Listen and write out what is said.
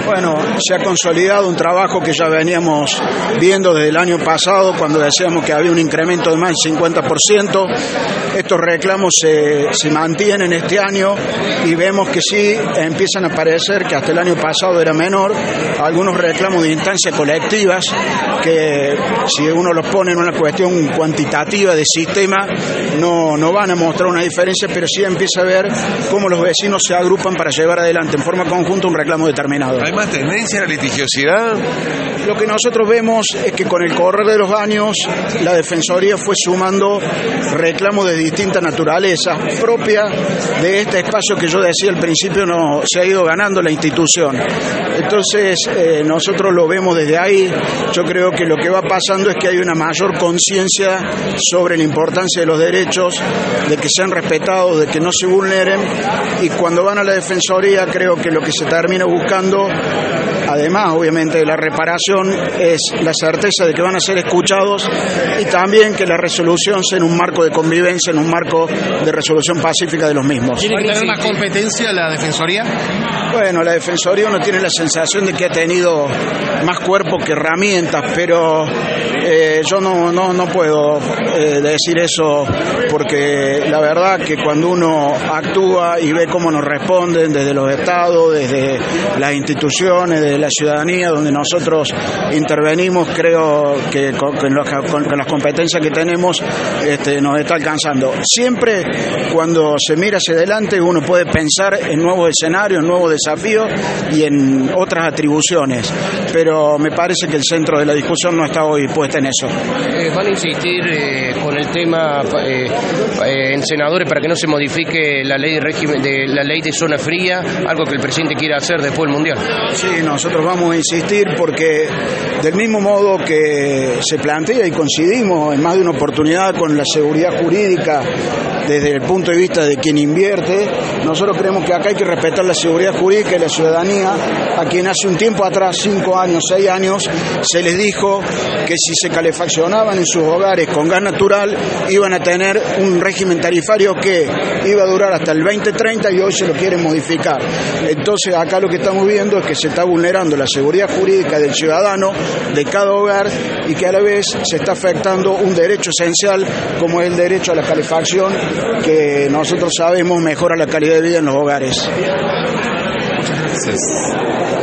Bueno, se ha consolidado un trabajo que ya veníamos viendo desde el año pasado, cuando decíamos que había un incremento de más del 50%. Estos reclamos se mantienen este año y vemos que sí empiezan a aparecer, que hasta el año pasado era menor, algunos reclamos de instancias colectivas que, si uno los pone en una cuestión cuantitativa de sistema, no van a mostrar una diferencia, pero sí empieza a ver cómo los vecinos se agrupan para llevar adelante en forma conjunta un reclamo determinado. ¿Hay más tendencia a la litigiosidad? Lo que nosotros vemos es que con el correr de los años la Defensoría fue sumando reclamos de distinta naturaleza, propia de este espacio que yo decía al principio, no se ha ido ganando la institución. Entonces nosotros lo vemos desde ahí. Yo creo que lo que va pasando es que hay una mayor conciencia sobre la importancia de los derechos, de que sean respetados, de que no se vulneren, y cuando van a la Defensoría creo que lo que se termina buscando, además obviamente de la reparación, es la certeza de que van a ser escuchados y también que la resolución sea en un marco de convivencia, en un marco de resolución pacífica de los mismos. ¿Tiene que tener más competencia la Defensoría? Bueno, la Defensoría uno tiene la sensación de que ha tenido más cuerpo que herramientas, pero yo no puedo decir eso, porque la verdad que cuando uno actúa y ve cómo nos responden desde los estados, desde las instituciones, desde la ciudadanía, donde nosotros intervenimos, creo que con las competencias que tenemos nos está alcanzando. Siempre cuando se mira hacia adelante uno puede pensar en nuevos escenarios, nuevos desafíos y en otras atribuciones, pero me parece que el centro de la discusión no está hoy puesta en eso. ¿Van a insistir con el tema en senadores para que no se modifique la ley de régimen la ley de zona fría, algo que el presidente quiere hacer después del Mundial? Sí, nosotros vamos a insistir porque del mismo modo que se plantea y coincidimos en más de una oportunidad con la seguridad jurídica desde el punto de vista de quien invierte, nosotros creemos que acá hay que respetar la seguridad jurídica y la ciudadanía, a quien hace un tiempo atrás, 5 años, 6 años, se les dijo que si se calefaccionaban en sus hogares con gas natural iban a tener un régimen tarifario que iba a durar hasta el 2030 y hoy se lo quieren modificar. Entonces acá lo que estamos viendo es que se está vulnerando la seguridad jurídica del ciudadano, de cada hogar, y que a la vez se está afectando un derecho esencial como es el derecho a la calefacción, que nosotros sabemos mejora la calidad de vida en los hogares. Muchas gracias.